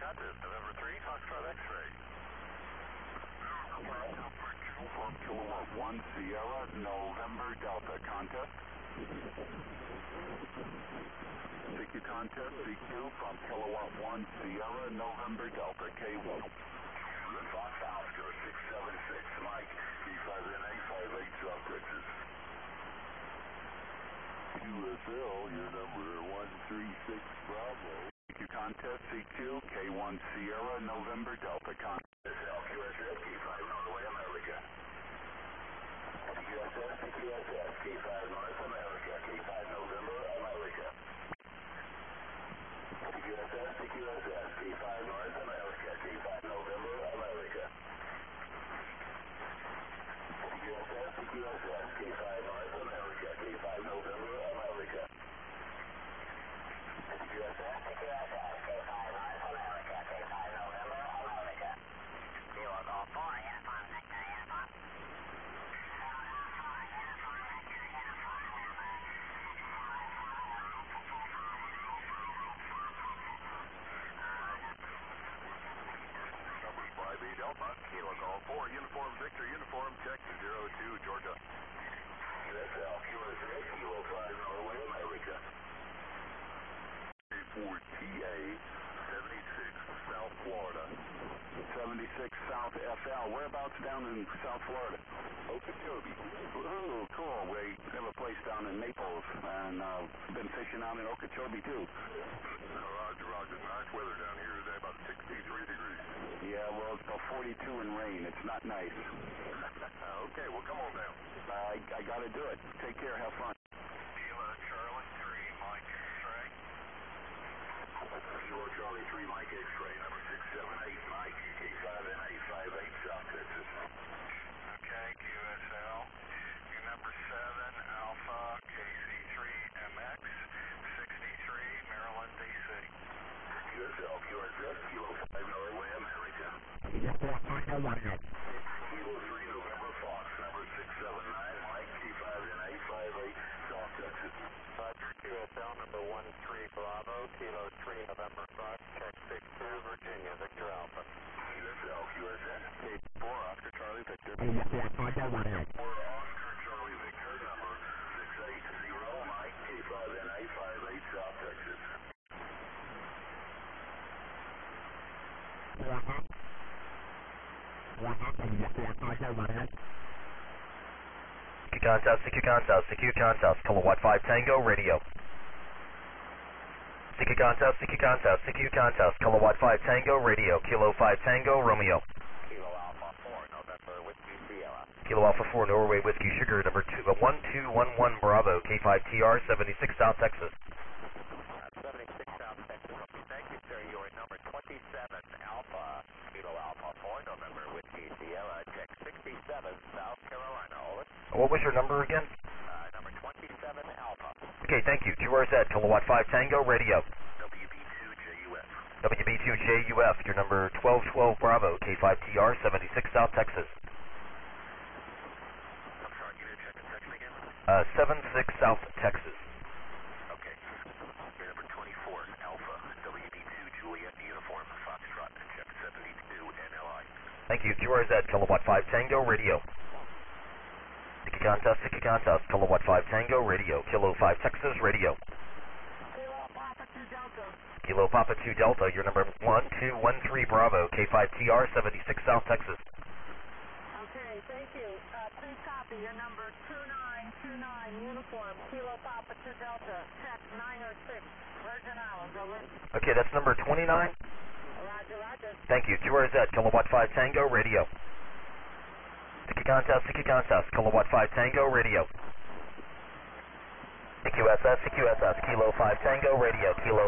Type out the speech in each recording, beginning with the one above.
Contest, November 3, Foxtrot X-ray. From Kilowatt 1 Sierra, November Delta. Contest. CQ Contest, CQ from Kilowatt 1 Sierra, November Delta. K1. Fox Oscar 676, Mike, E5NA 58 South Texas. QSL, your number 136 Bravo. CQ Contest, CQ, K1 Sierra, November Delta. Contest. QSL, K5 Norway, America. QSL, QSL, K5 North America, K5 November, America. QSL, QSL, K5 North America, K5 November, America. QSL, QSL, K5 North America, K5 November, America. QSL, QSL, K5 North America, K5 November, America. Kilo Golf 4, uniform, Victor, uniform. Numbers 5 Delta, Kilo Golf 4, uniform, Victor, uniform, check 02, Georgia. QSL, QSL, Kilo 5 Norway, America. 4TA, 76 South Florida. 76 South FL. Whereabouts down in South Florida? Okeechobee. Ooh, cool. We have a place down in Naples, and been fishing out in Okeechobee too. Roger, roger. Nice weather down here today, about 63 degrees. Yeah, well, it's about 42 and rain. It's not nice. Okay, well, come on down. I gotta do it. Take care. Have fun. Kilo Charlie 3, Mike X-ray. Kilo Charlie 3, Mike X-ray, number 678, Mike, K5NA 58 South Texas. Okay, QSL. Your number 7, Alpha, KC3MX, 63, Maryland, DC. QSL, QSL, Kilo 5 Norway, America. Kilo 3, November Fox, number 679, Mike, K5NA 58 South Texas. Roger, QSL, number 13, Bravo, Kilo 3, November Fox, check 62, Virginia, Victor Alpha. QSL, QSL. K4, Oscar Charlie, Victor. 4 Oscar Charlie Victor, number 680, Mike, K5NA 58 South Texas. CQ Contest, Kilowatt 5 Tango, radio. CQ Contest, Kilowatt 5 Tango, radio, Kilo 5 Tango, Romeo. Kilo Alpha 4, November, Whiskey Sierra. Kilo Alpha 4, Norway Whiskey Sugar, number 1211 Bravo, K5TR, 76 South Texas. 76 South Texas. Okay, thank you, sir. You are number 27, Alpha, Kilo Alpha 4, November, Whiskey Sierra, check 67, South Carolina. Over. What was your number again? Number 27, Alpha. Okay, thank you. QRZ, Kilowatt 5 Tango, radio. WB2JUF. WB2JUF, your number 1212 Bravo, K5TR, 76 South Texas. I'm sorry, can you check the section again? 76 South Texas. Okay. You're number 24, Alpha, WB2 Juliet Uniform, Foxtrot, check 72, NLI. Thank you. QRZ, Kilowatt 5 Tango, radio. CQ Contest, Kilowatt 5 Tango, radio. Kilo 5 Texas, radio. Kilo Papa 2 Delta, your number 1213 Bravo, K5TR, 76 South Texas. Okay, thank you. Please copy your number 2929 uniform, Kilo Papa 2 Delta, check 906, Virgin Islands, over. Okay, that's number 29. Roger, roger. Thank you. QRZ, Kilowatt 5 Tango, radio. CQ Contest, Kilowatt 5 Tango, radio. CQSS, Kilo 5 Tango, radio, Kilo.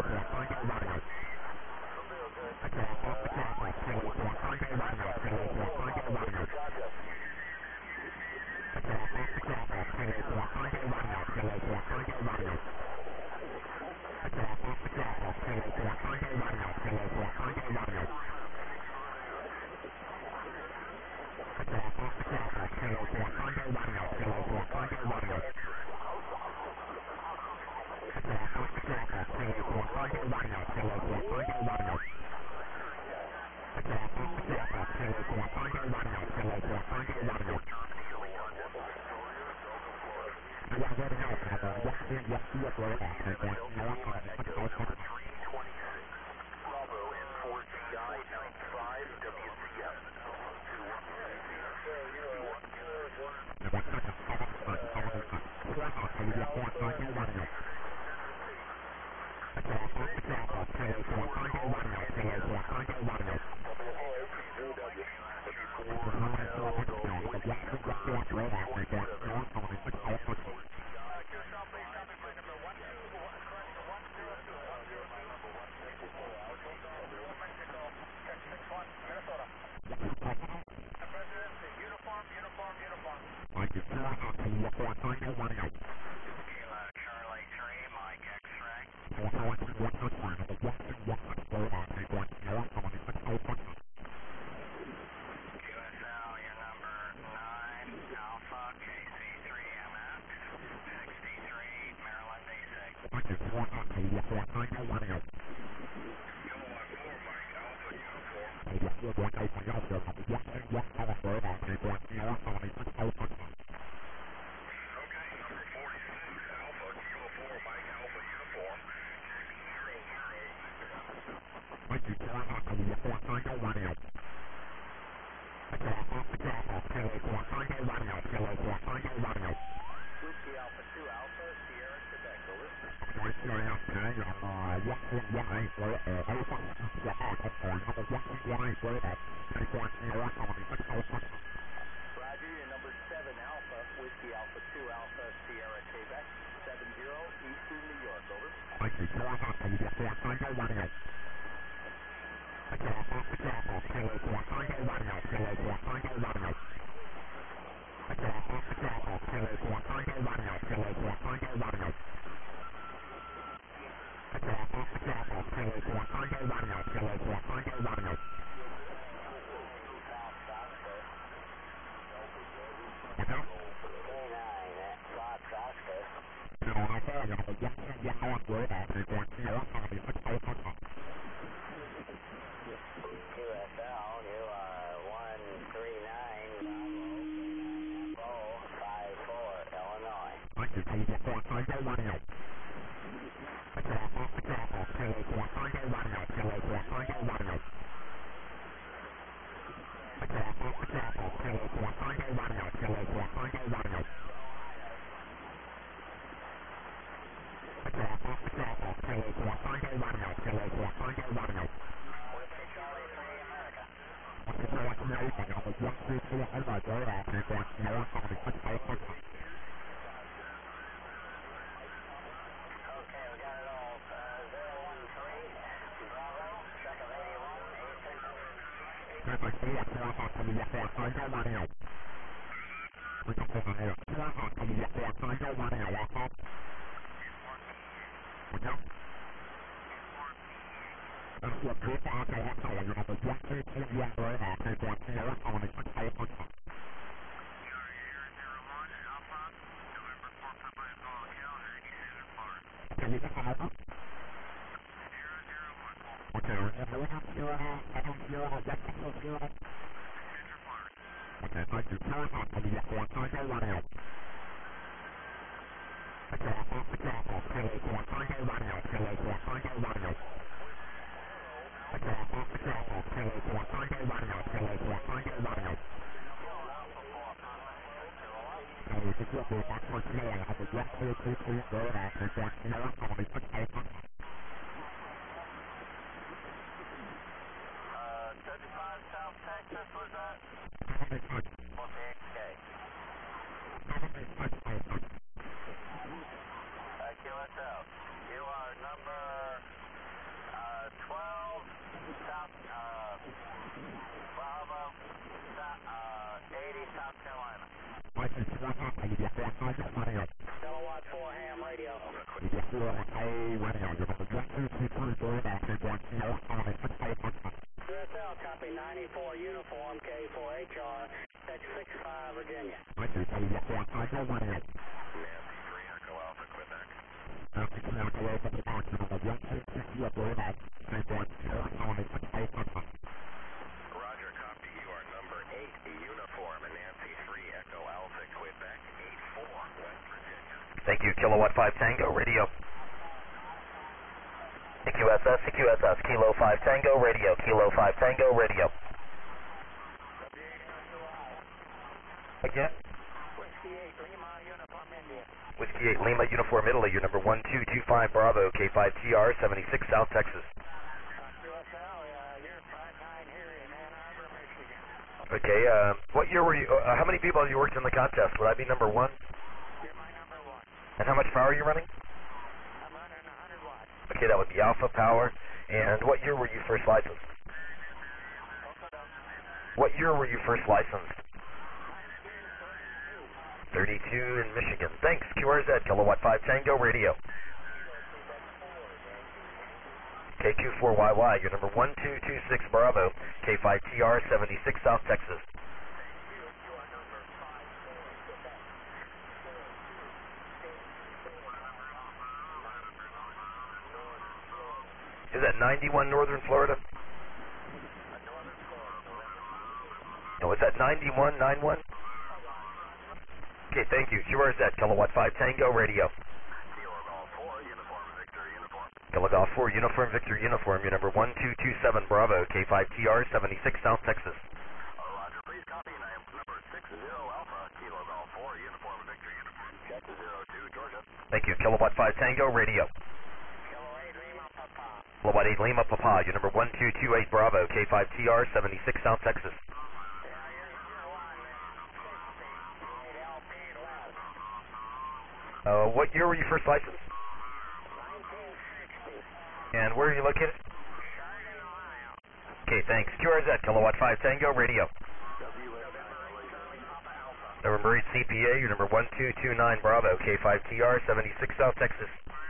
Roger, copy. You are Thank you, Kilowatt 5 Tango Radio. CQSS, CQSS, Kilo 5 Tango Radio, Kilo 5 Tango Radio. Again? Whiskey 8 Lima, Uniform Italy, your number 1225 Bravo, K5TR, 76 South Texas. Okay, what year were you, how many people have you worked in the contest? Would I be number one? You're my number one. And how much power are you running? I'm running 100 watts. Okay, that would be alpha power. And what year were you first licensed? What year were you first licensed? 32 in Michigan. Thanks, QRZ, Kilowatt 5 Tango Radio. KQ4YY, your number 1226 Bravo, K5TR, 76 South Texas. Is that 91 Northern Florida? No, is that 9191? Okay, thank you. QRZ, Kilowatt 5 Tango Radio. Kilo Golf 4, Uniform Victor Uniform, your number 1227 Bravo, K5TR, 76 South Texas. Roger, please copy. I am number 60 Alpha, Kilo Golf 4, Uniform Victor Uniform, check 02, Georgia. Thank you. Kilowatt 5 Tango Radio. Kilowatt 8 Lima Papa, your number 1228 Bravo, K5TR, 76 South Texas. What year were you first licensed? 1960. And where are you located? Chardon, Ohio. Okay, thanks. QRZ, Kilowatt 5 Tango Radio. November 8 CPA, your number 1229 Bravo, K5TR, 76 South Texas.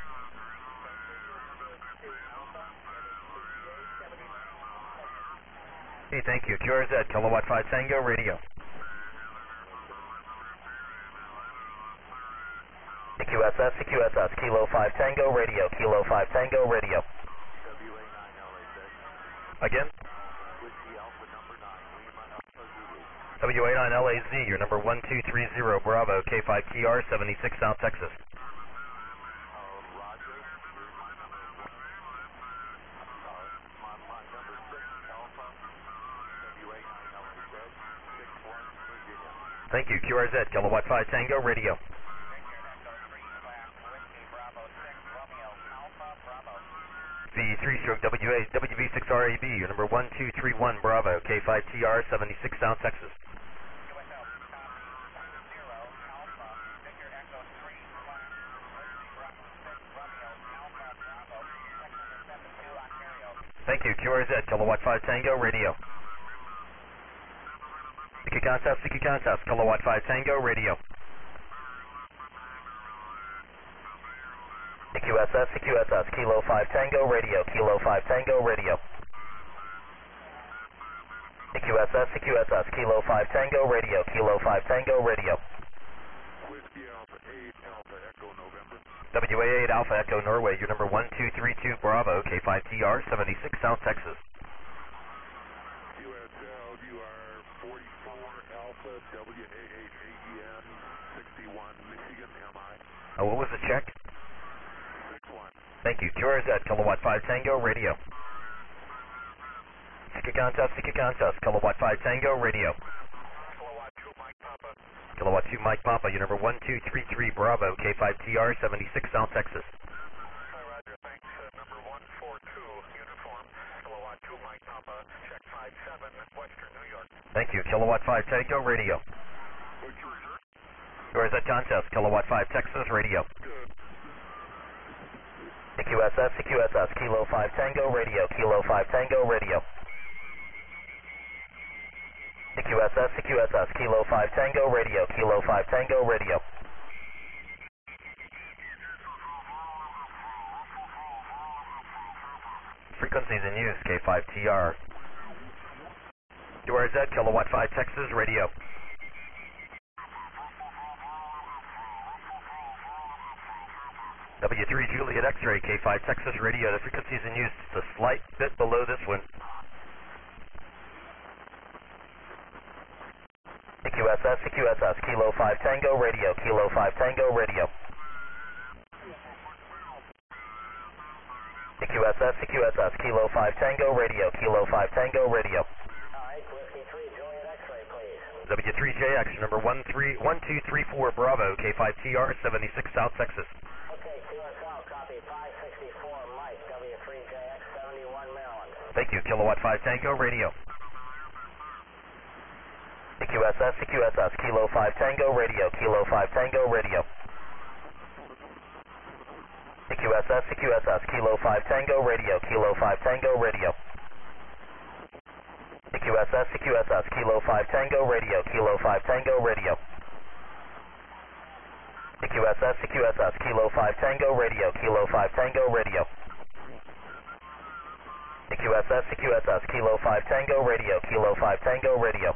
Okay, thank you. QRZ, Kilowatt 5 Tango Radio. CQSS, CQSS, Kilo 5 Tango Radio, Kilo 5 Tango Radio. Again? WA9LAZ, your number 1230 Bravo, K5TR, 76 South Texas. Thank you. QRZ, Kilowatt 5 Tango Radio. The 3-stroke WV6RAB, your number 1231 Bravo, K5TR, 76 South Texas. Thank you. QRZ, Kilowatt 5 Tango Radio. CQ Contest, Kilowatt 5 Tango Radio. CQSS, CQSS, Kilo 5 Tango Radio, Kilo 5 Tango Radio. CQSS, CQSS, Kilo 5 Tango Radio, Kilo 5 Tango Radio. Whiskey Alpha 8, Alpha Echo November. WA8 Alpha Echo Norway, your number 1232 Bravo, K5TR, 76 South Texas. QSL, you are 44 Alpha, WA8 AEN, 61 Michigan, MI. What was the check? 61. Thank you. QRZ, Kilowatt 5 Tango Radio. CQ Contest, Kilowatt 5 Tango Radio. Kilowatt 2 Mike Papa. Kilowatt 2 Mike Papa, your number 1233 Bravo, K5TR, 76 South Texas. Roger, thanks. Number 142 Uniform, Kilowatt 2 Mike Papa, check 57, Western New York. Thank you. Kilowatt 5 Tango Radio. What's your reserve? QRZ Contest, Kilowatt 5 Texas Radio. Good. CQSS, CQSS, Kilo 5 Tango Radio, Kilo 5 Tango Radio. CQSS, CQSS, Kilo 5 Tango Radio, Kilo 5 Tango Radio. Frequencies in use, K5TR. QRZ, Kilowatt 5 Texas Radio. W3 Juliet X-Ray, K5 Texas Radio. The frequencies in use is a slight bit below this one. CQSS, CQSS, Kilo 5 Tango Radio, Kilo 5 Tango Radio. CQSS, CQSS, Kilo 5 Tango Radio, Kilo 5 Tango Radio. All right, Whiskey 3, Juliet X-ray, please. W3JX, number 1234 Bravo, K5TR, 76 South Texas. Okay, QSL, copy 564 Mike, W3JX, 71 Maryland. Thank you, Kilowatt 5 Tango Radio. CQSS, CQSS, Kilo 5 Tango Radio, Kilo 5 Tango Radio. CQSS, CQSS, Kilo 5 Tango Radio, Kilo 5 Tango Radio. CQSS, CQSS, Kilo 5 Tango Radio, Kilo 5 Tango Radio. CQSS, CQSS, Kilo 5 Tango Radio, Kilo 5 Tango Radio. CQSS, CQSS, Kilo 5 Tango Radio, Kilo 5 Tango Radio.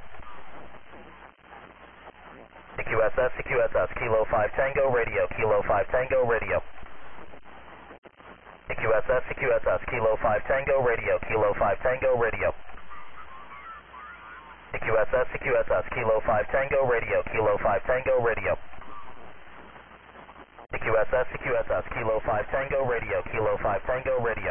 CQSS, CQSS, Kilo 5 Tango Radio, Kilo 5 Tango Radio. CQSS, CQSS, Kilo 5 Tango Radio, Kilo 5 Tango Radio. CQSS, CQSS, Kilo 5 Tango Radio, Kilo 5 Tango Radio. CQSS, CQSS, Kilo 5 Tango Radio, Kilo 5 Tango Radio.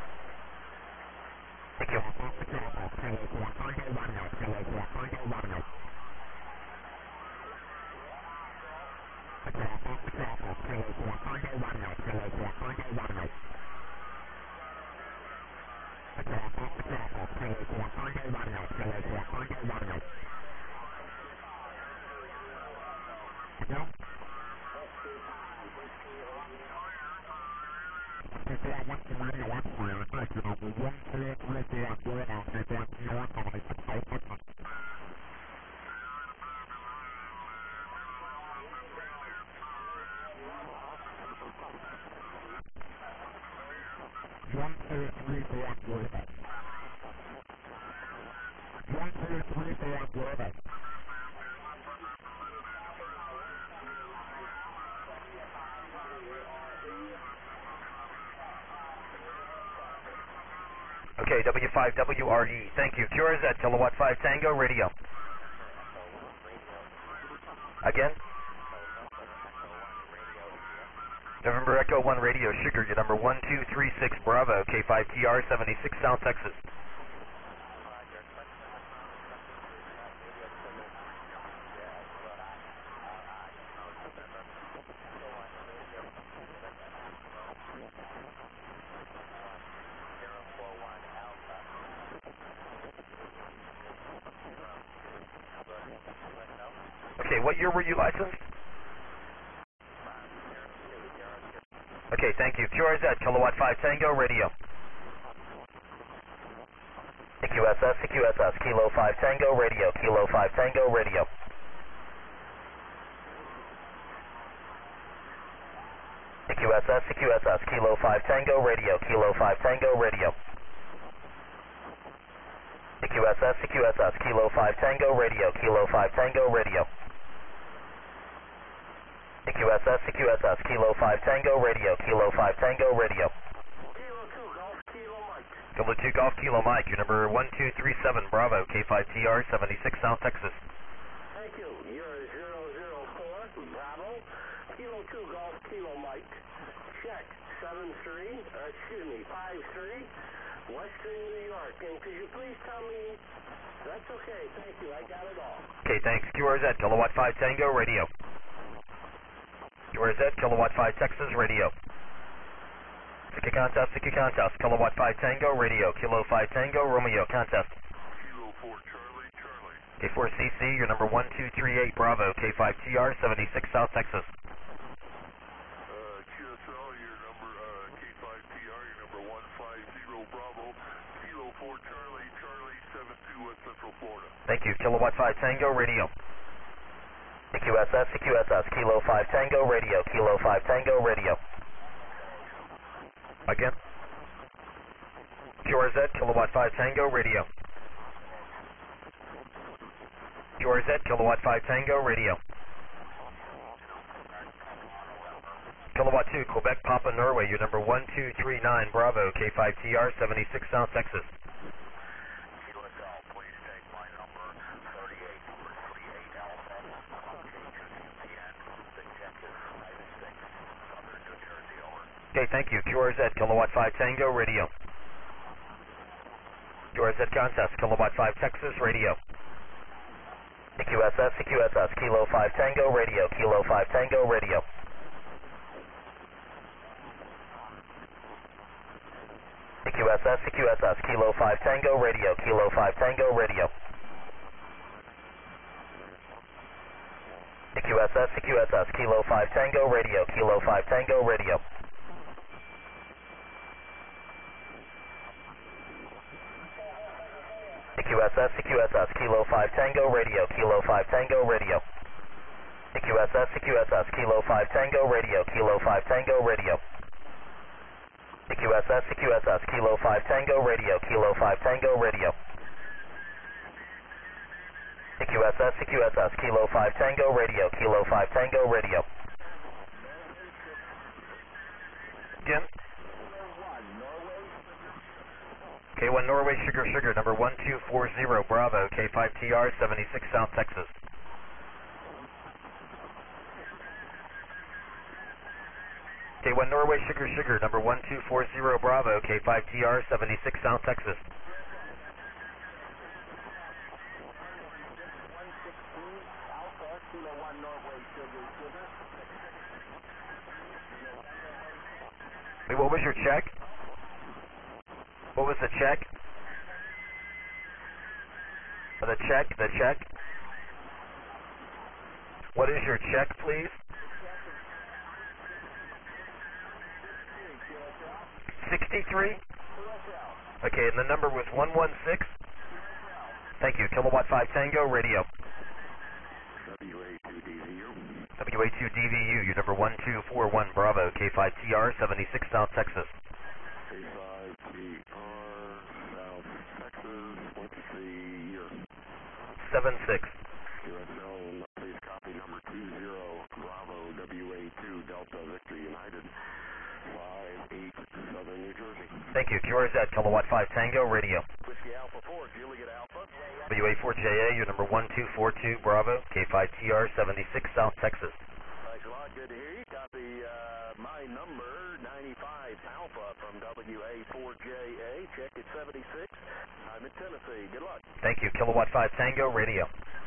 Okay, W5WRE, thank you. QRZ, Kilowatt 5 Tango Radio. Again? November Echo 1 Radio, Sugar, your number 1236 Bravo, K5TR, 76 South Texas. Okay, what year were you licensed? Okay, thank you. QRZ, Kilowatt 5 Tango Radio. CQSS, CQSS, Kilo 5 Tango Radio, Kilo 5 Tango Radio. CQSS, CQSS, Kilo 5 Tango Radio, Kilo 5 Tango Radio. CQSS, CQSS, Kilo 5 Tango Radio, Kilo 5 Tango Radio. CQSS, CQSS, Kilo 5 Tango Radio, Kilo 5 Tango Radio. Kilo 2, Golf, Kilo Mike. Kilo 2 Golf, Kilo Mike, your number 1237 Bravo, K5TR, 76 South Texas. Thank you. You're 004, Bravo, Kilo 2, Golf, Kilo Mike. Check 53, 53, Western New York. And could you please tell me, that's okay, thank you, I got it all. Okay, thanks. QRZ, Kilowatt 5 Tango Radio. QRZ, Kilowatt 5 Texas Radio. Sticky contest, Kilowatt 5 Tango Radio, Kilo 5 Tango Romeo contest. Kilo 4 Charlie, Charlie. K4CC, your number 1238 Bravo, K5TR, 76 South Texas. QSL, your number, K5TR, your number 150 Bravo, Kilo 4 Charlie, Charlie, 72 West Central Florida. Thank you. Kilowatt 5 Tango Radio. CQSS, CQSS, Kilo 5 Tango Radio, Kilo 5 Tango Radio. Again. QRZ, Kilowatt 5 Tango Radio. QRZ, Kilowatt 5 Tango Radio. Kilowatt 2, Quebec, Papa, Norway, your number 1239 Bravo, K5TR, 76 South Texas. Okay, thank you. QRZ, Kilowatt 5 Tango, radio. QRZ contest, Kilowatt 5 Texas, radio. CQSS, Kilo 5 Tango, radio. Kilo 5 Tango, radio. CQSS, Kilo 5 Tango, radio. Kilo 5 Tango, radio. CQSS, Kilo 5 Tango, radio. Kilo 5 Tango, radio. CQSS, Kilo 5 Tango, radio. Kilo 5 Tango, radio. CQSS, Kilo 5 Tango, radio. Kilo 5 Tango, radio. CQSS, Kilo 5 Tango, radio. Kilo 5 Tango, radio. CQSS, Kilo 5 Tango, radio. Kilo 5 Tango, radio. Jim? K1 Norway, Sugar, number 1240, Bravo, K5TR, 76 South Texas. K1 Norway, Sugar, number 1240, Bravo, K5TR, 76 South Texas. Wait, what was your check? What was the check? The check. What is your check, please? 63? Okay, and the number was 116? Thank you. Kilowatt 5 Tango, radio. WA2DVU, your number 1241, Bravo, K5TR, 76 South Texas. K5TR, South Texas, what's the year? 76. USL, please copy number 20, Bravo, WA2, Delta, Victor United, 58, Southern New Jersey. Thank you. QRZ, Kilowatt 5 Tango, radio. Whiskey Alpha 4, Juliet Alpha. WA4JA, your number 1242, Bravo, K5TR, 76 South Texas. Thanks a lot, good to hear you. Copy my number, 95 Alpha from WA4JA, check at 76. I'm in Tennessee, good luck. Thank you. Kilowatt 5 Tango, radio.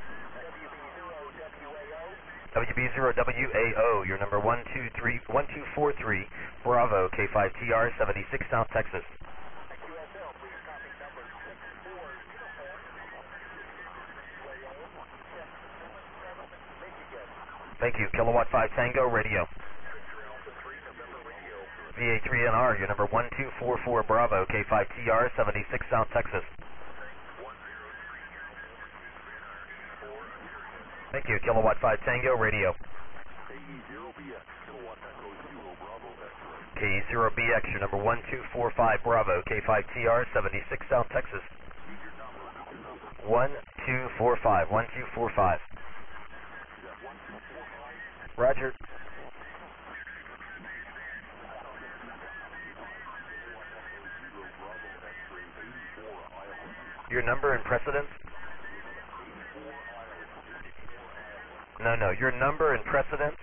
WB0WAO, your number 1243, Bravo, K5TR, 76 South Texas. Thank you. Kilowatt 5 Tango, radio. VA3NR, your number 1244, Bravo, K5TR, 76 South Texas. Thank you. Kilowatt 5 Tango, radio. KE0BX, your number 1245, Bravo, K5TR, 76 South Texas. 1245. Roger. Your number and precedence? No, your number and precedence?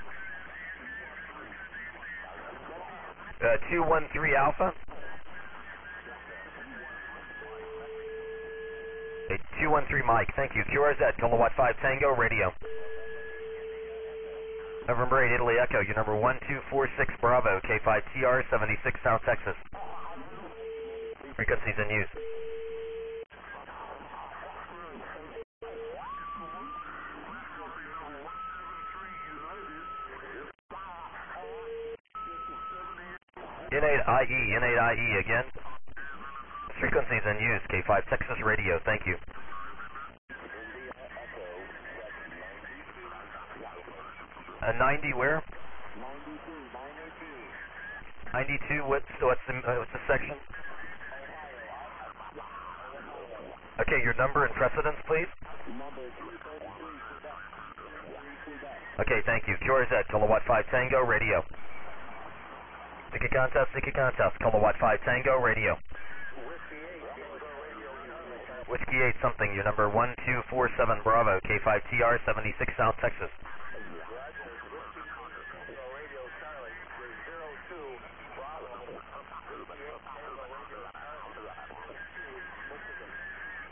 213 Alpha? Okay, 213 Mike, thank you. QRZ, Kilowatt 5 Tango, radio. November 8 Italy Echo, your number 1246, Bravo, K5TR, 76 South Texas. Frequencies in use. N8IE again. Frequencies in use, K5 Texas Radio, thank you. 90 where? 92, what's the section? Okay, your number and precedence, please. Okay, thank you. QRZ, Kilowatt 5 Tango, radio. Sticky contest, Kilowatt 5 Tango, radio. Whiskey 8 something, your number 1247, Bravo, K5TR, 76 South Texas.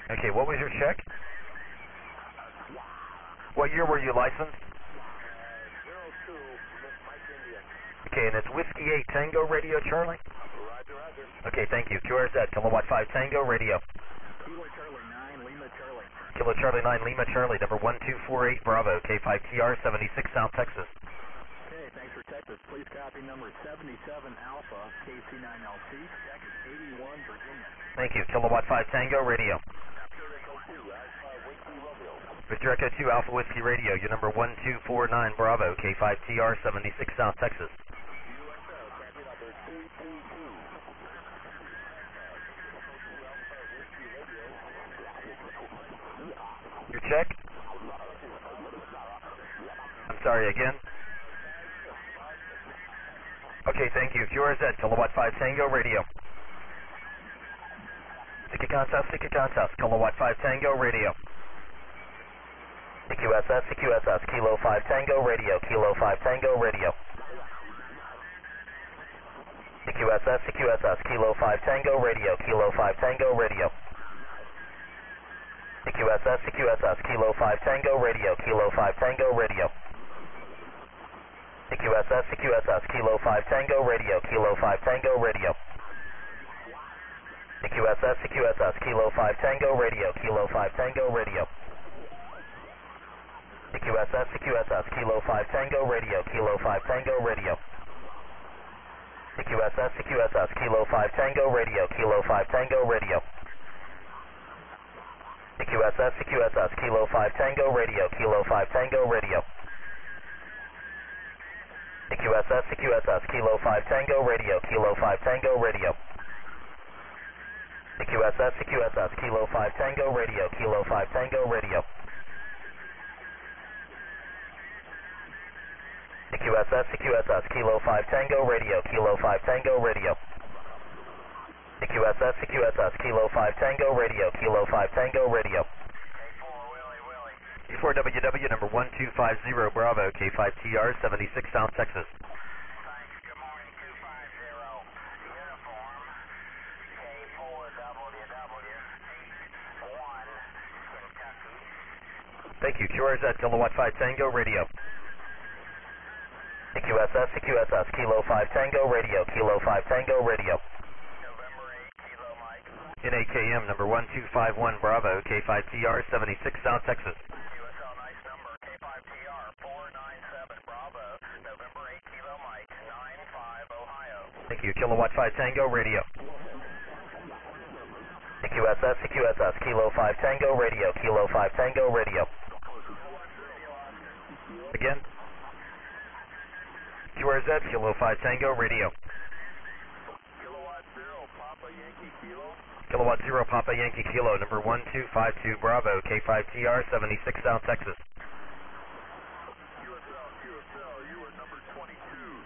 Okay, what was your check? What year were you licensed? 02, Mike India. Okay, and it's Whiskey 8 Tango Radio, Charlie? Roger, roger. Okay, thank you. QRZ, Kilowatt 5 Tango Radio. Kilo Charlie 9, Lima Charlie. Kilo Charlie 9 Lima Charlie, number 1248 Bravo, K5TR 76 South Texas. Okay, thanks for Texas. Please copy number 77 Alpha, KC9LC, check is 81, Virginia. Thank you. Kilowatt 5 Tango Radio. Victor Echo 2 Alpha Whiskey Radio, your number 1249 Bravo, K5TR 76 South Texas. Your check? I'm sorry, again? Okay, thank you. QRZ, Kilowatt 5 Tango Radio. Sika Contest, Kilowatt 5 Tango Radio. CQSS, Kilo 5 Tango Radio, Kilo 5 Tango Radio. CQSS, Kilo 5 Tango Radio, Kilo 5 Tango Radio. CQSS, Kilo 5 Tango Radio, Kilo 5 Tango Radio. CQSS, Kilo 5 Tango Radio, Kilo 5 Tango Radio. CQSS, Kilo 5 Tango Radio, Kilo 5 Tango Radio. CQSS, Kilo 5 Tango Radio, Kilo 5 Tango Radio. CQSS, Kilo 5 Tango Radio, Kilo 5 Tango Radio. CQSS, Kilo 5 Tango Radio, Kilo 5 Tango Radio. CQSS, Kilo 5 Tango Radio, Kilo 5 Tango Radio. CQSS, Kilo 5 Tango Radio, Kilo 5 Tango Radio. CQSS, Kilo 5 Tango Radio, Kilo 5 Tango Radio. CQSS, Kilo 5 Tango Radio, Kilo 5 Tango Radio. E4WW number 1250 Bravo, K5TR 76 South Texas. Thanks. Good morning, 250. Uniform, K4WW, 81, Kentucky. Thank you. QRZ, Kilowatt 5 Tango Radio. CQSS, Kilo 5 Tango Radio, Kilo 5 Tango Radio. November 8, Kilo Mike. NAKM number 1251 Bravo, K5TR 76 South Texas. USL nice number, K5TR 497 Bravo, November 8, Kilo Mike, 95 Ohio. Thank you. Kilowatt 5 Tango Radio. CQSS, Kilo 5 Tango Radio, Kilo 5 Tango Radio. Again? QRZ, Kilo 5 Tango Radio. Kilowatt 0, Papa Yankee Kilo. Kilowatt 0 Papa Yankee Kilo, number 1252 Bravo, K5TR 76 South Texas. QSL, you are number 22.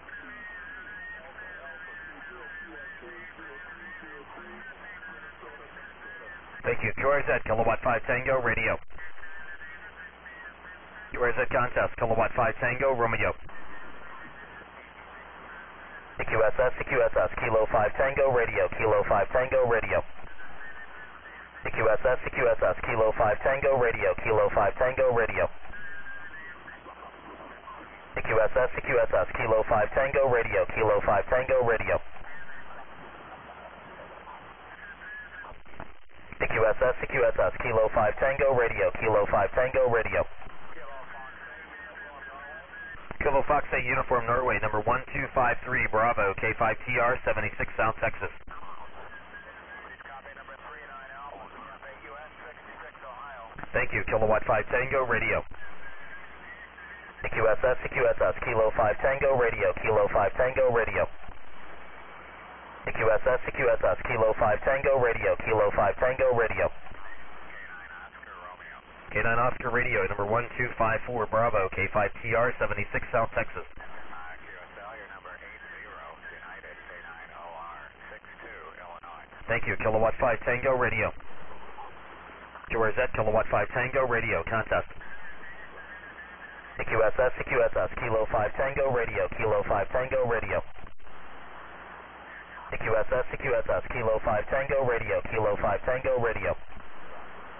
Thank you. QRZ, Kilowatt 5 Tango Radio. QRZ Contest, Kilowatt 5 Tango Romeo. CQSS, Kilo 5 Tango Radio, Kilo 5 Tango Radio. CQSS, Kilo 5 Tango Radio, Kilo 5 Tango Radio. CQSS, Kilo 5 Tango Radio, Kilo 5 Tango Radio. CQSS, Kilo 5 Tango Radio, Kilo 5 Tango Radio. Kilo Fox 8 Uniform Norway, number 1253 Bravo, K5TR 76 South Texas. Copy number 39 Alpha, US 66 Ohio. Thank you. Kilowatt 5 Tango Radio. CQSS, Kilo 5 Tango Radio, Kilo 5 Tango Radio. CQSS, Kilo 5 Tango Radio, Kilo 5 Tango Radio. K9 Oscar Radio, number 1254 Bravo, K5TR 76 South Texas. QSL, your number 80, United K9OR 62, Illinois. Thank you. Kilowatt 5 Tango Radio. QRZ, Kilowatt 5 Tango Radio, contest. CQSS, Kilo 5 Tango Radio, Kilo 5 Tango Radio. CQSS, Kilo 5 Tango Radio, Kilo 5 Tango Radio.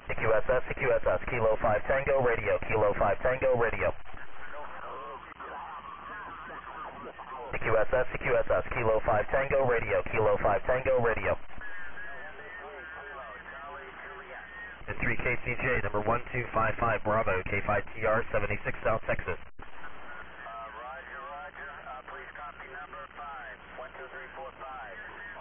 CQSS, CQSS, Kilo 5 Tango Radio, Kilo 5 Tango Radio. CQSS, CQSS, Kilo 5 Tango Radio, Kilo 5 Tango Radio. And 3KCJ, number 1255 Bravo, K5TR, 76 South Texas. Roger, roger. Please copy number 5, 12345.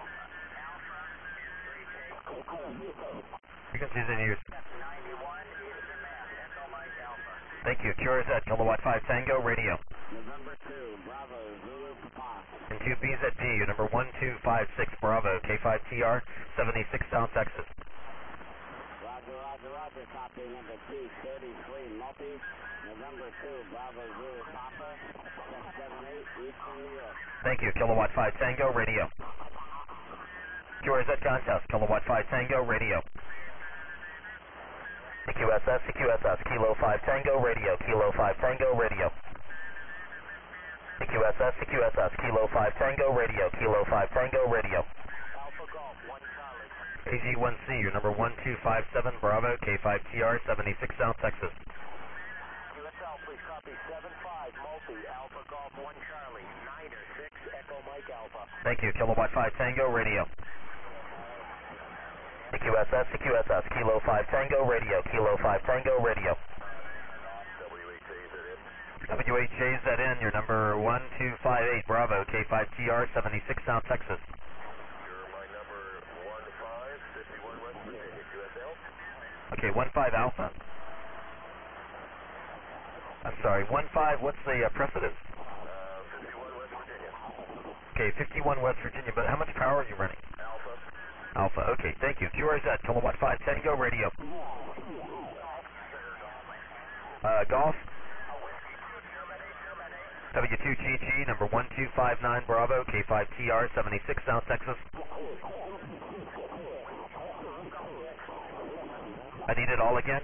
Alpha, 3K. Frequencies in use. 91, Eastern Mass, Echo Mike Alpha. Thank you. QRZ, Kilowatt 5 Tango Radio. November 2, Bravo, Zulu, Papa. And 2BZG, your number 1256 Bravo, K5TR, 76 South Texas. Roger, roger, roger. Copy number 233, Multi. November 2, Bravo, Zulu, Papa. 678, Eastern New York. Thank you. Kilowatt 5 Tango Radio. QRZ contest, Kilowatt 5 Tango Radio. CQSS, CQSS, Kilo 5 Tango Radio, Kilo 5 Tango Radio. CQSS, CQSS, Kilo 5 Tango Radio, Kilo 5 Tango Radio. Alpha Golf, 1 Charlie. AG1C, your number 1257 Bravo, K5TR, 76 South Texas. QSL, please copy 75, Multi, Alpha Golf, 1 Charlie. Niner, 6, Echo Mike Alpha. Thank you. Kilowatt 5 Tango Radio. CQSS, CQSS, Kilo 5 Tango Radio, Kilo 5 Tango Radio. WHAZN, your number 1258 Bravo, K5TR, 76 South Texas. You're my number 1551 West Virginia, QSL. Okay, 15 Alpha. I'm sorry, 15, what's the precedence? 51 West Virginia. Okay, 51 West Virginia, but how much power are you running? Alpha. Alpha, okay, thank you. QRZ, Kilowatt 5 Tango Radio. Golf? W2GG, number 1259 Bravo, K5TR, 76 South Texas. I need it all again.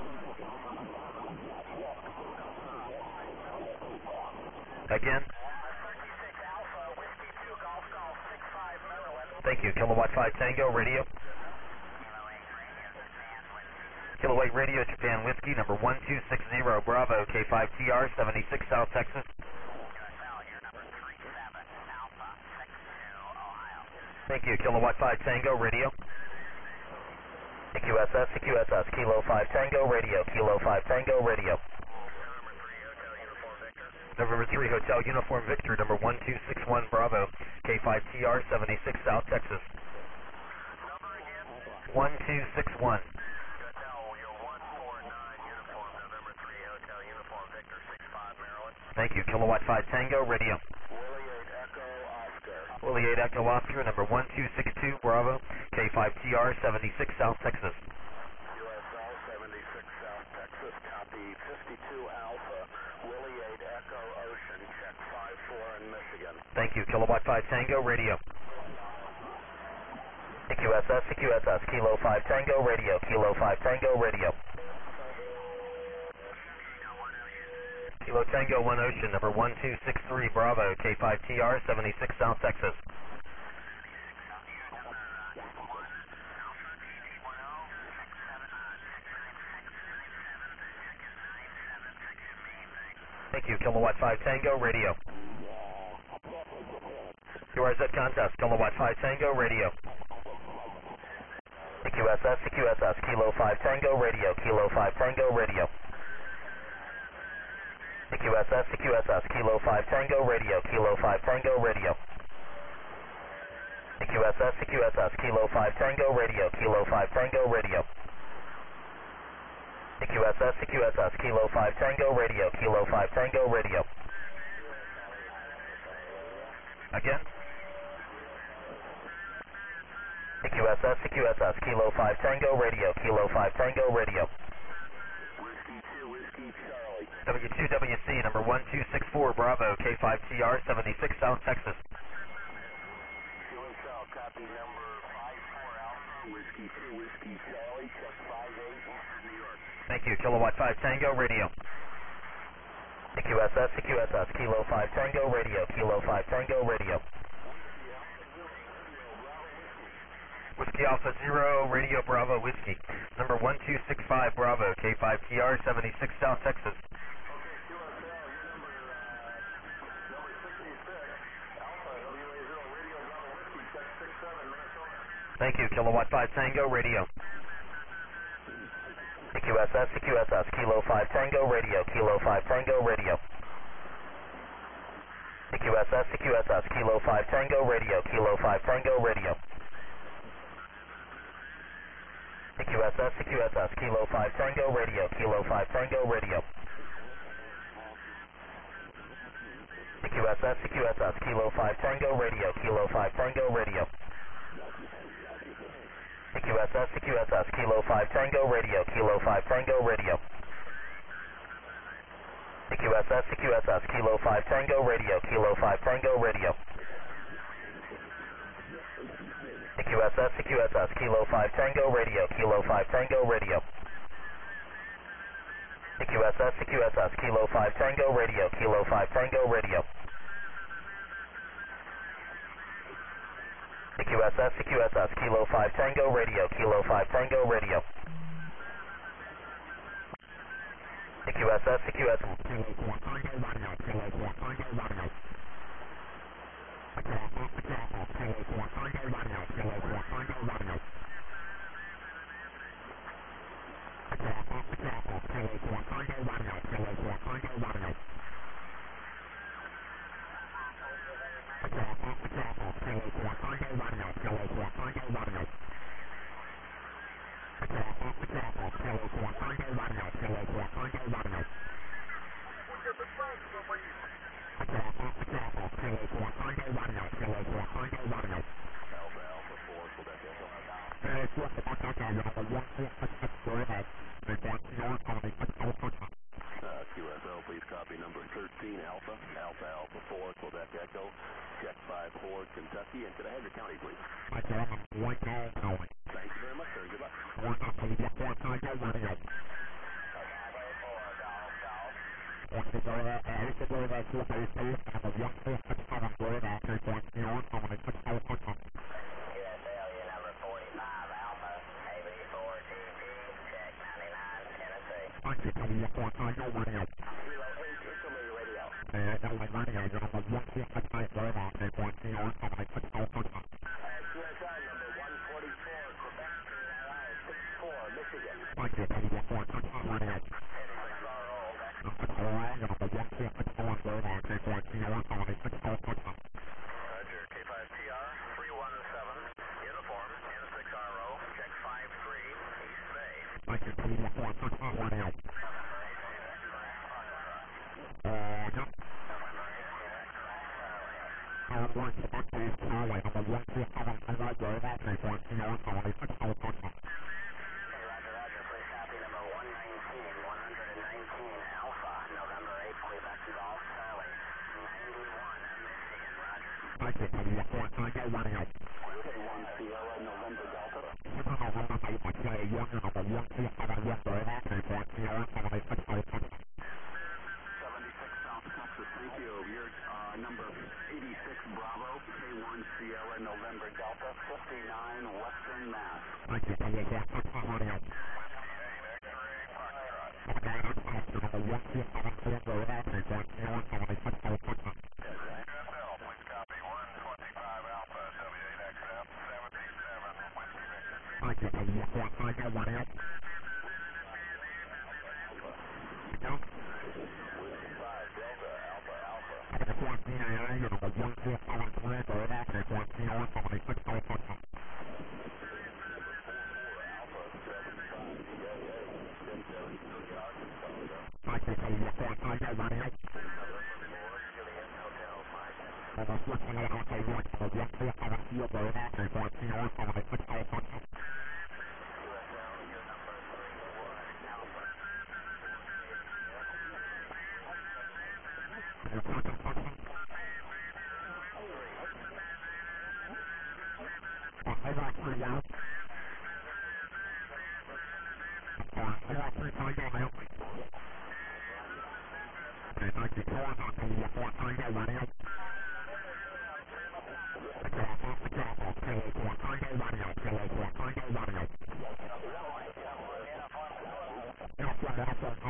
Again. Thank you. Kilowatt 5 Tango Radio. Kilowatt Radio, Japan Whiskey, number 1260 Bravo, K5TR, 76 South Texas. Thank you. Kilowatt 5 Tango Radio. CQSS, CQSS, Kilo 5 Tango Radio, Kilo 5 Tango Radio. November 3 Hotel Uniform Victor, number 1261 Bravo, K5TR, 76 South Texas. 1261. Thank you. Kilowatt 5 Tango Radio. Willie 8 Echo Oscar, number 1262 Bravo, K5TR, 76 South Texas. USL 76 South Texas, copy 52 Alpha, Willie 8 Echo Ocean, check 54 in Michigan. Thank you. Kilowatt 5 Tango Radio. CQSS, CQSS, Kilo 5 Tango Radio, Kilo 5 Tango Radio. Kilo Tango 1 Ocean, number 1263 Bravo, K5TR, 76 South Texas. Thank you. Kilowatt 5 Tango Radio. QRZ contest, Kilowatt 5 Tango Radio. CQSS, CQSS, Kilo 5 Tango Radio, Kilo 5 Tango Radio. CQSS, CQSS, Kilo 5 Tango Radio, Kilo 5 Tango Radio. CQSS, CQSS, Kilo 5 Tango Radio, Kilo 5 Tango Radio. CQSS, CQSS, Kilo 5 Tango Radio, Kilo 5 Tango Radio. Again. CQSS, CQSS, Kilo 5 Tango Radio, Kilo 5 Tango Radio. W2WC, number 1264 Bravo, K5TR, 76 South Texas. QSL, copy number 54 Alpha, Whiskey 2 Whiskey Charlie, check 58 Eastern New York. Thank you. Kilowatt 5 Tango Radio. CQSS, CQSS, Kilo 5 Tango Radio, Kilo 5 Tango Radio. Whiskey Yankee Alpha 0, Radio Bravo Whiskey. Number 1265 Bravo, K5TR, 76 South Texas. Thank you, Kilowatt 5 Tango Radio. CQSS, CQSS, Kilo 5 Tango Radio, Kilo 5 Tango Radio. CQSS, CQSS, Kilo 5 Tango Radio, Kilo 5 Tango Radio. CQSS, CQSS, Kilo 5 Tango Radio, Kilo 5 Tango Radio. CQSS, CQSS, Kilo 5 Tango Radio, Kilo 5 Tango Radio. CQSS, CQSS, Kilo 5 Tango Radio, Kilo 5 Tango Radio. CQSS, CQSS, Kilo 5 Tango Radio, Kilo 5 Tango Radio. CQSS, CQSS, Kilo 5 Tango Radio, Kilo 5 Tango Radio. CQSS, CQSS, Kilo 5 Tango Radio, Kilo 5 Tango Radio. CQSS, CQSS, Kilo 5 Tango Radio, Kilo 5 Tango Radio. CQSS, CQSS, Kilo 4 Tango Radio, Kilo 4 Tango Radio. Kilo 4 Tango Radio, Kilo 4 Tango Radio. Kilo 4 Tango Radio, Kilo 4 Tango Radio. QSL, please copy number 13 Alpha, Alpha Alpha 4, Quebec Echo, check 54 Kentucky, and could I have your county, please? Thank you very much, sir. Good luck. Number 86 Bravo, K1 Sierra November Delta, 59 Western Mass. Thank you.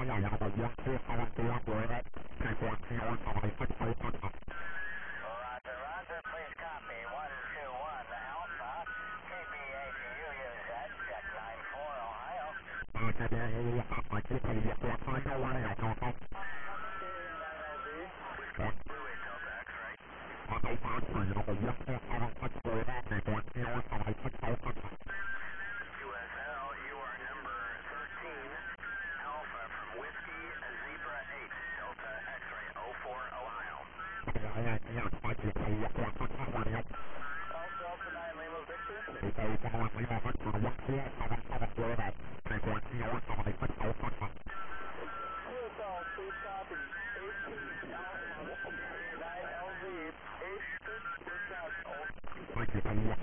Roger, roger. Please copy. 121 Alpha. KBA to you, use that. Check 94 Ohio. QSL, you are number 13 Alpha from Whiskey Zebra 8 Delta X-ray 04 Ohio. Alpha 9 Lima Victor. QSL, please copy. 18 Alpha 9 LZ 86 Wisconsin.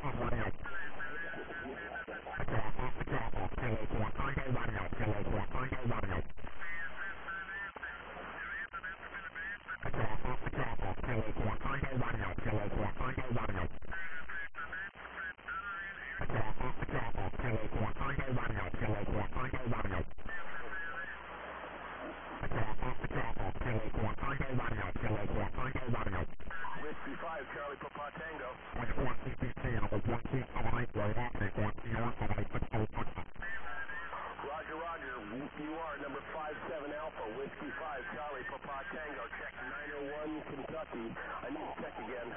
Whiskey 5 Charlie Papa Tango. Roger, roger. You are number 57 Alpha Whiskey 5 Charlie Papa Tango. Check 901 Kentucky. I need to check again.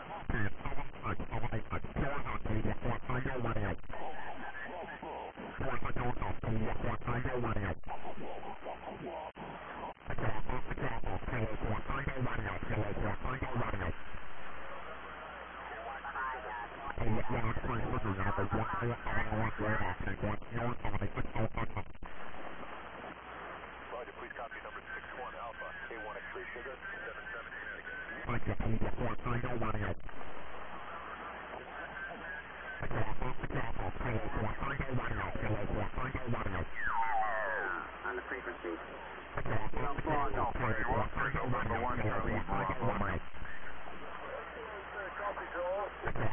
Roger, please copy number 61 Alpha A1 X-ray Sugar 77 Connecticut. On the frequency. November 1 Charlie Bravo Mike. Copy, Joel.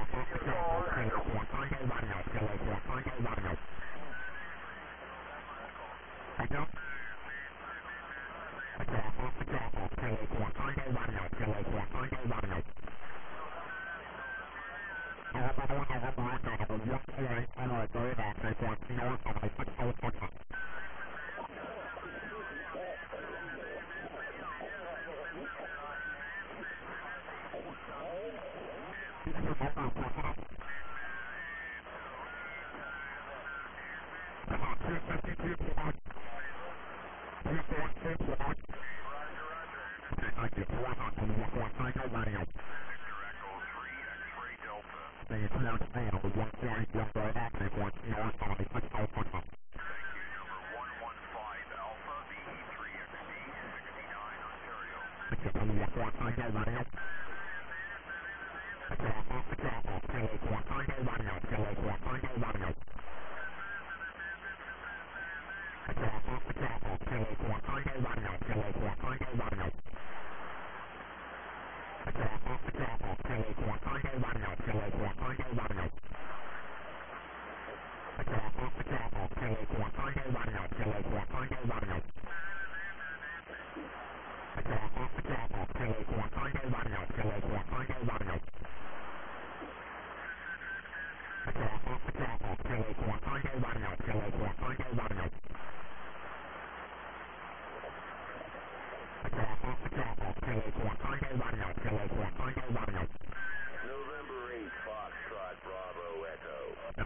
November 8 Foxtrot Bravo Echo.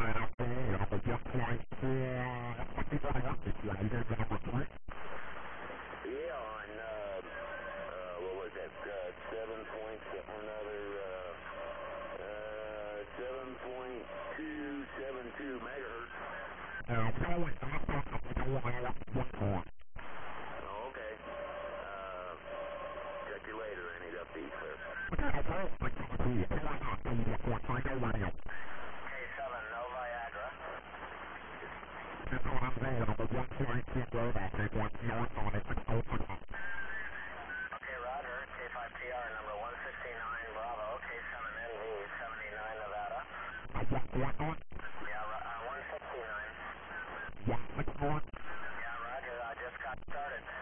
Yeah, on, what was that, 7 points or another, 7.272 megahertz. Oh, okay. Check you later. I need updates, sir. K7 No Viagra. Okay, roger. K5TR number 169 Bravo. K7NV 79 Nevada. Yeah, 169. Yeah, roger. I just got started.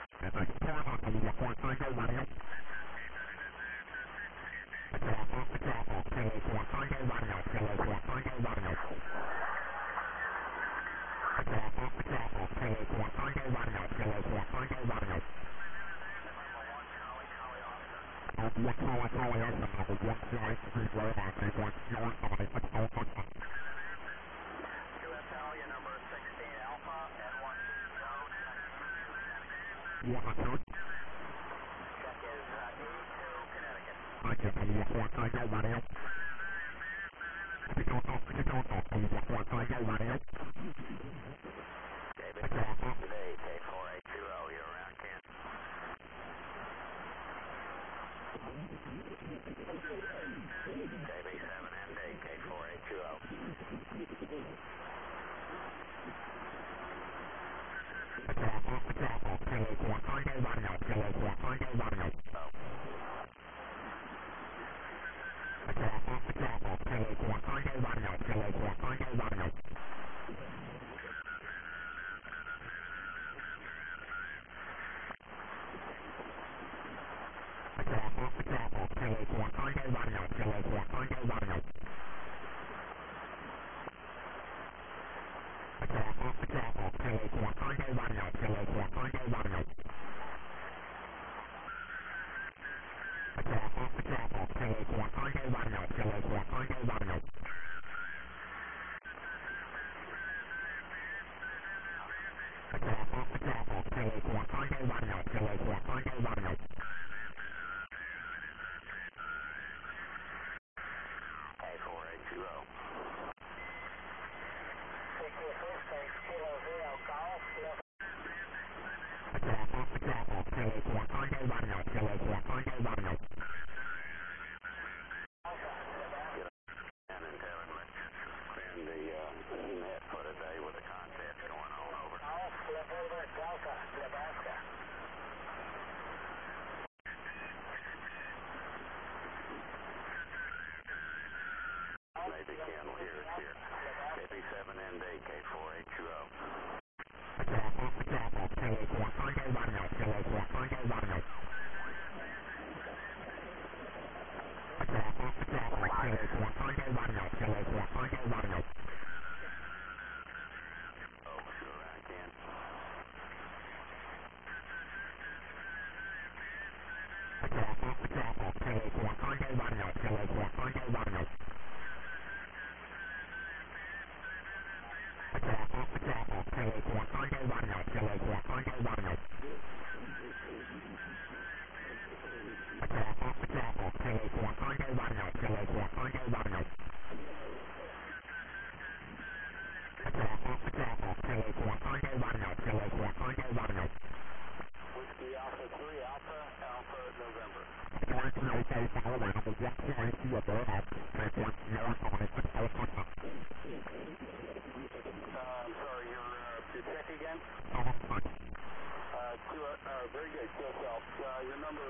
Very good, QSL. Your number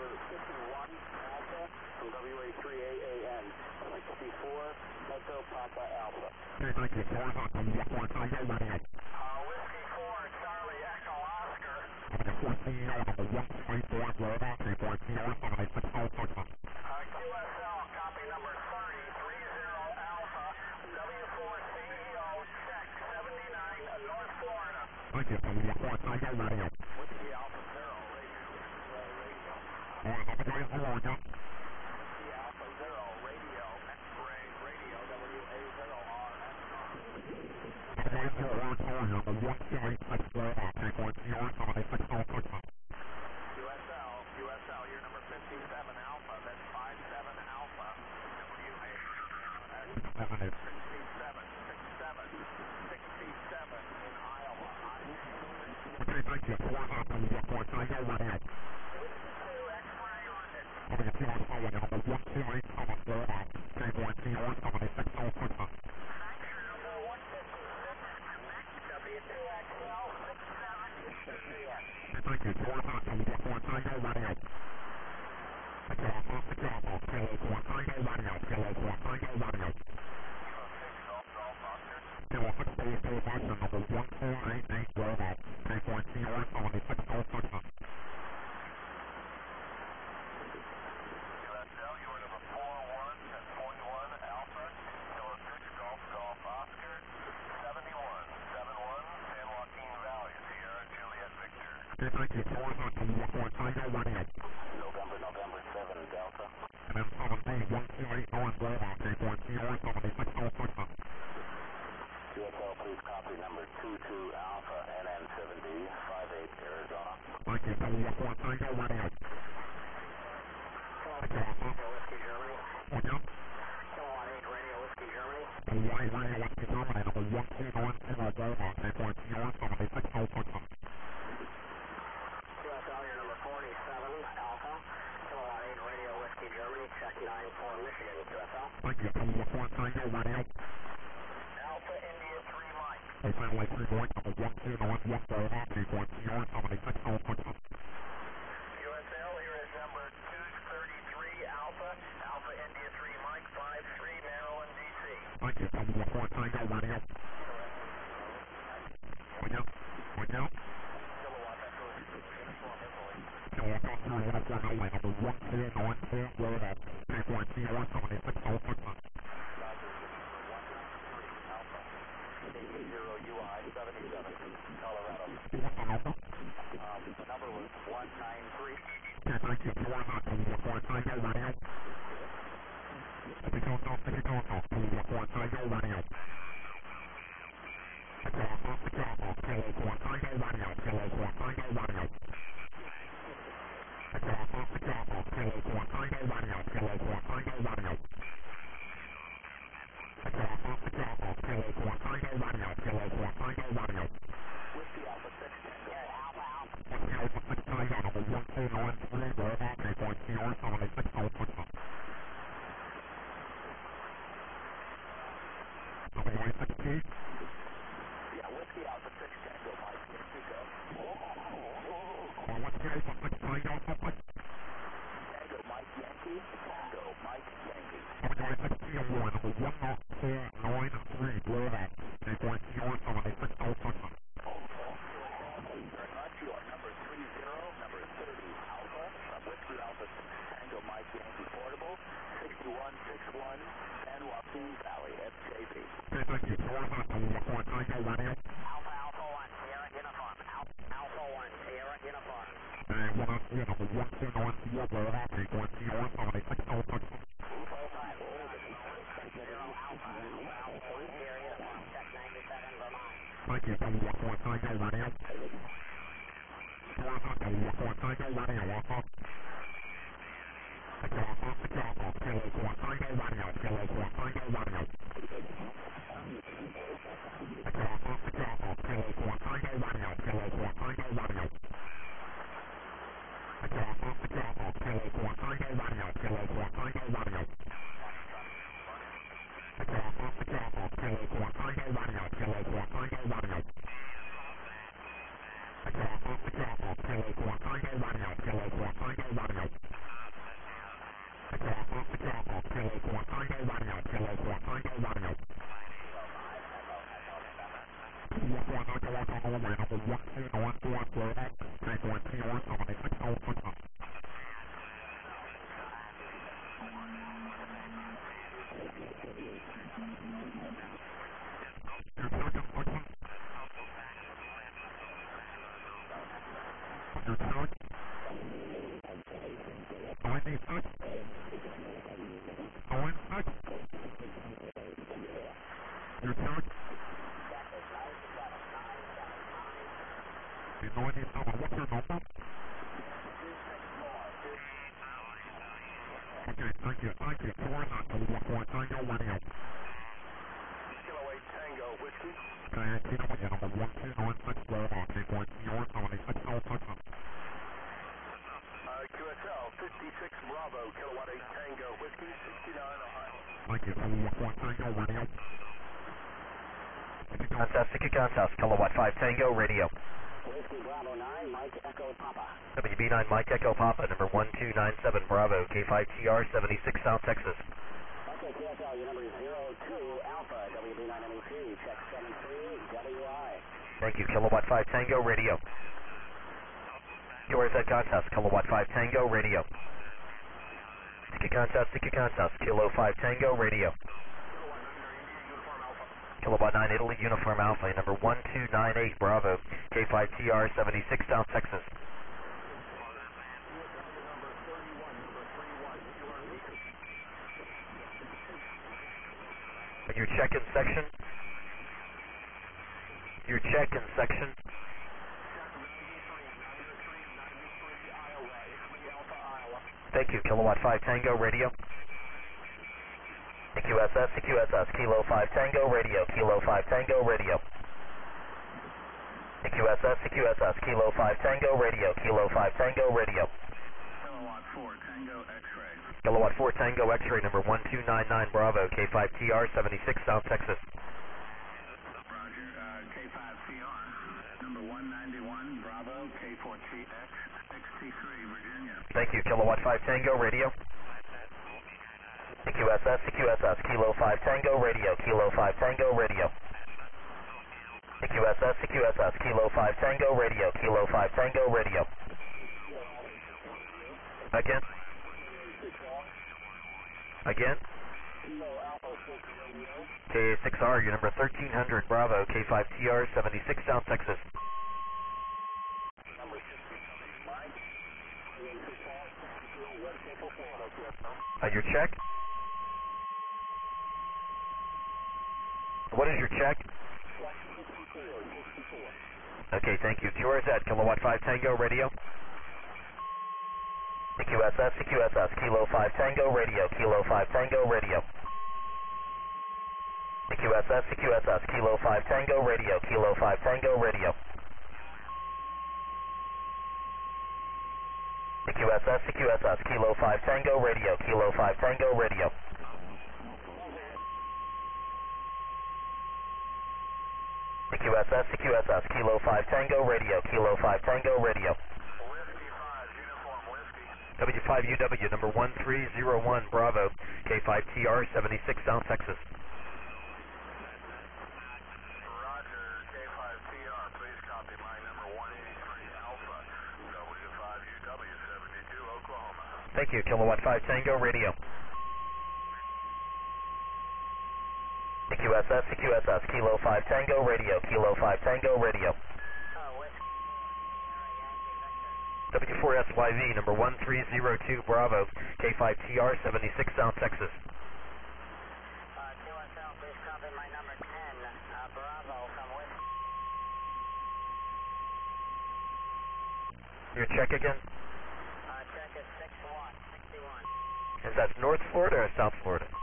51 Alpha from WA3AAN, 64 Echo Papa Alpha. Whiskey 4, Charlie Echo Oscar. QSL, copy number 30, 30 Alpha, W4CEO, check 79, North Florida. Whiskey Alpha 0, radio. Alpha 0, radio, X-ray, radio, QSL, your number 57 Alpha, that's 57 Alpha, WA, 67 in Iowa. Whiskey 2, X-ray London. W2XL QSL, you are number 41, 10.1 Alpha, Kilo 6 Golf Oscar, 71, San Joaquin Valley, Sierra Juliet Victor. November 7 Delta. QSL, please copy number 22 Alpha, NN7D, 58 Arizona. Whiskey Germany. Kilowatt 8 Radio Whiskey Germany. QSL, your number 47 Alpha, Kilowatt 8 Radio Whiskey Germany, check 94 Michigan, QSL. They sound like 3 going number 129, 1 Happy, frequency R76, all touch. QSL, here is number 233 Alpha, Alpha India 3 Mike 53 Maryland, DC. Thank you, Kilo 4 Tango Radio. Right now. Kilo 4 uniform LA, number 1294, road up, frequency R76, all touch. UI 77, Colorado. What's the number? The number was 193. Okay, thank you. Kilo 4 Tango Radio. Sticky contact, Kilo 4 Tango Radio. Kilo 4 Tango Radio, Kilo 4 Tango Radio. Kilo 4 Tango Radio, Kilo 4 Tango Radio. Kilo 4 Tango Radio, Kilo 4 Tango Radio. Whiskey Alpha 6 Tango. Whiskey Alpha 6 Tango, number 1293, road up, frequency R76, all touch. Number 162. Yeah, Whiskey Alpha 6 Tango, Mike, Mexico. Whiskey Alpha 6 Tango, something. Tango, Mike, Yankee. Tango, Mike, Yankee. Number 161, number 19493, road up, frequency R76, all touch. Very much. You are number 30, number 30 Alpha, from Whiskey Alpha 6 Tango, Mike, Yankee Portable, 6161 San Joaquin Valley, FJB. Okay, thank you. Kilo 4 Tango Radio. Alpha, Alpha 1, Sierra Uniform. Alpha 1, Sierra Uniform. And 193, number 1294, road up, frequency R76, all touch. Thank you, Kilo 4 Tango Radio. Kilo 4 Tango Radio, what's up? Kilo 4 Tango Radio, Kilo 4 Tango Radio. Kilo 4 Tango Radio, Kilo 4 Tango Radio. Kilo 4 Tango Radio, Kilo 4 Tango Radio. Kilo 4 Tango Radio, Kilo 4 Tango Radio. Kilo 4 Tango Radio, Kilo 4 Tango Radio. Kilo 4 Tango Radio, Kilo 4 Tango Radio. Kilo 4 Tango Radio, number 1294, road up, frequency R76, all touch. Your tag? I need tag? Owen tag? Your tag? You know I need number. What's your number? Okay, thank you. Kilo 4 Tango Radio. Kilo 8 Tango, Whiskey. Okay, Kilo 8, number 1296, road on, frequency R76, all touch. QSL 56 Bravo, Kilo 8 Tango, Whiskey, 69 Ohio. Thank you, Kilo 4 Tango Radio. Sticky contest, Kilowatt 5 Tango Radio. Whiskey Bravo 9, Mike Echo Papa. WB9 Mike Echo Papa, number 1297 Bravo, K5TR 76 South Texas. Okay, QSL, your number is 02 Alpha, WB9MEC, check 73 WI. Thank you, Kilowatt 5 Tango Radio. QRZ contest, Kilowatt 5 Tango Radio. Sticky contest, Kilo 5 Tango Radio. Kilowatt 9 Italy Uniform Alpha, number 1298 Bravo, K5TR 76 South Texas. And your check-in section. Thank you, Kilowatt 5 Tango Radio. CQSS, Kilo 5 Tango Radio, Kilo 5 Tango Radio. CQSS, Kilo 5 Tango Radio, Kilo 5 Tango Radio. Kilowatt 4 Tango X-Ray. Kilowatt 4 Tango X-Ray, number 1299 Bravo, K5TR 76 South Texas. Roger. Thank you, Kilowatt 5 Tango Radio. CQSS, CQSS, Kilo 5 Tango Radio, Kilo 5 Tango Radio. CQSS, CQSS, Kilo 5 Tango Radio, Kilo 5 Tango Radio. Again? Again? K6R, your number 1300, Bravo, K5TR, 76 South Texas. Your check? What is your check? Okay, thank you. QRZ, Kilowatt 5 Tango Radio. CQSS, CQSS, Kilo 5 Tango Radio, Kilo 5 Tango Radio. CQSS, CQSS, Kilo 5 Tango Radio, Kilo 5 Tango Radio. CQSS, CQSS, Kilo 5 Tango Radio, Kilo 5 Tango Radio. CQSS, CQSS, Kilo 5 Tango Radio, Kilo 5 Tango Radio. W5UW, number 1301, Bravo, K5TR, 76 South Texas. Roger, K5TR, please copy my number 183 Alpha, W5UW, 72, Oklahoma. Thank you, Kilowatt 5 Tango Radio. CQSS, CQSS, Kilo 5 Tango Radio, Kilo 5 Tango Radio. W4SYV, number 1302, Bravo, K5TR, 76 South Texas. QSL, please copy my number 10, Bravo from Whiskey. Your check again? Check is 6161. Is that North Florida or South Florida?